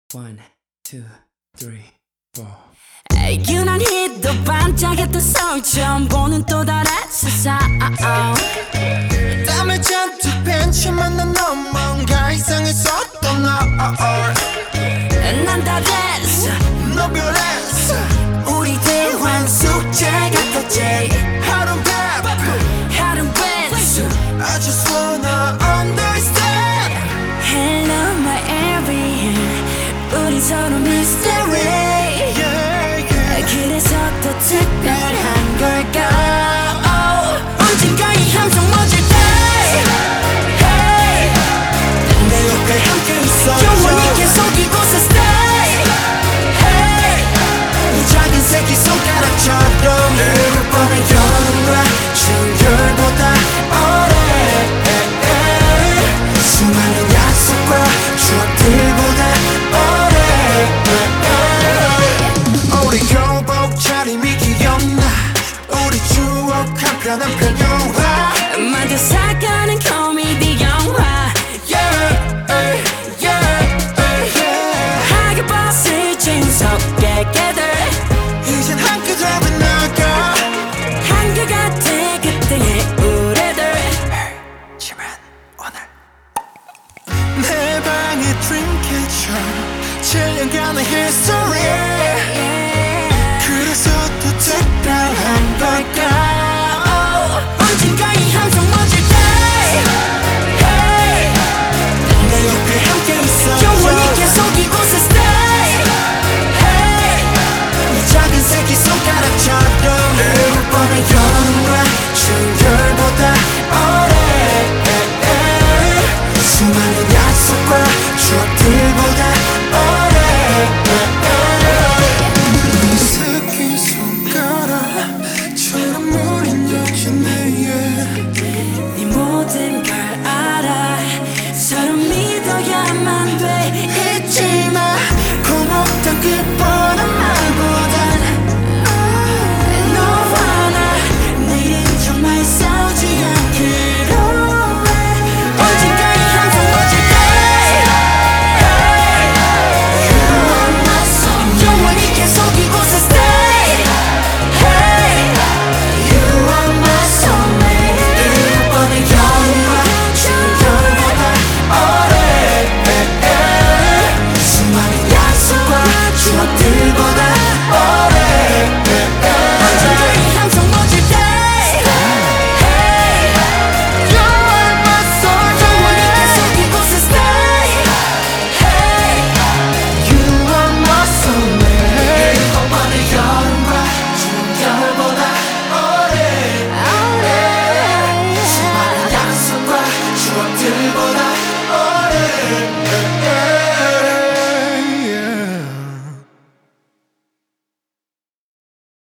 One, two, three, four. 유난히 또 반짝였던 서울 처음 보는 또 다른 세상 땀을 잔뜩 벤치만 난 넌 뭔가 이상했었던 난 다 됐어 너 변했어 우리 대화 숙제 같았지 하루는 바빠 하루는 배수 I just wanna understand Hello my everything 우리 서로 mystery yeah, yeah. 그래서 더 특별한 걸까 언젠가 이 함성 멎을 때 hey. 내 옆에 함께 있어줘 영원히 계속 이곳에 stay hey. 이 작은 새끼 손가락처럼 흐를 뻔한 영원과 충혈보다 오래 수많은 약속과 추억들보다 오래 우리 교복 차림이 기억나 우리 추억 한편 영화 만져 살가는 코미디 영화 yeah, yeah, yeah. 하게 봤을 진석의 깨들 이젠 한끗 잡은 나가 한결같아 그때의 우리들 지만 오늘 내 방의 드림캐쳐 7년간의 history 그래서 더 특별한 걸까